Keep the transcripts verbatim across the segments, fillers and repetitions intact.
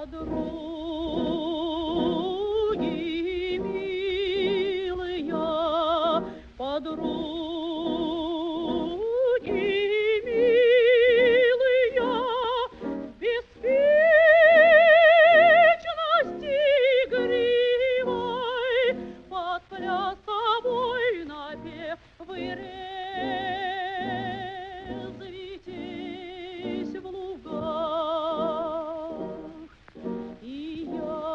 Подруги милые, подруги милые, беспечности игривой, подплясовой напев вы резвитесь в лугах. И я,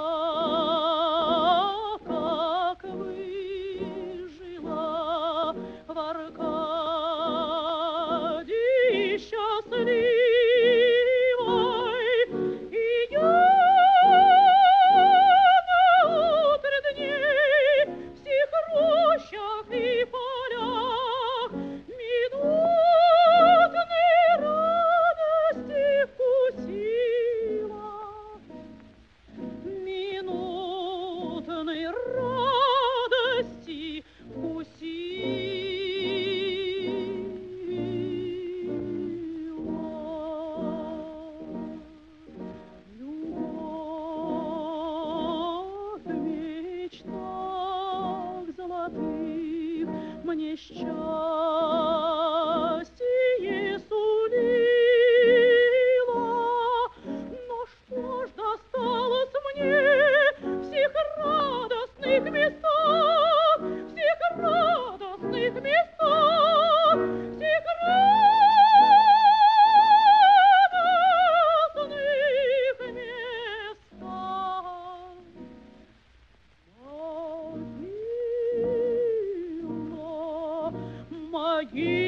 как выжила в Аркадии счастливой, и я на утро дней в сих рощах и полях минутной радости вкусила. Минутной радости вкусила. Любовь в мечтах золотых мне счастье сулила. Но что ж досталось мне в сих радостных местах, в сих радостных местах, в сих радостных местах? Могила, могила.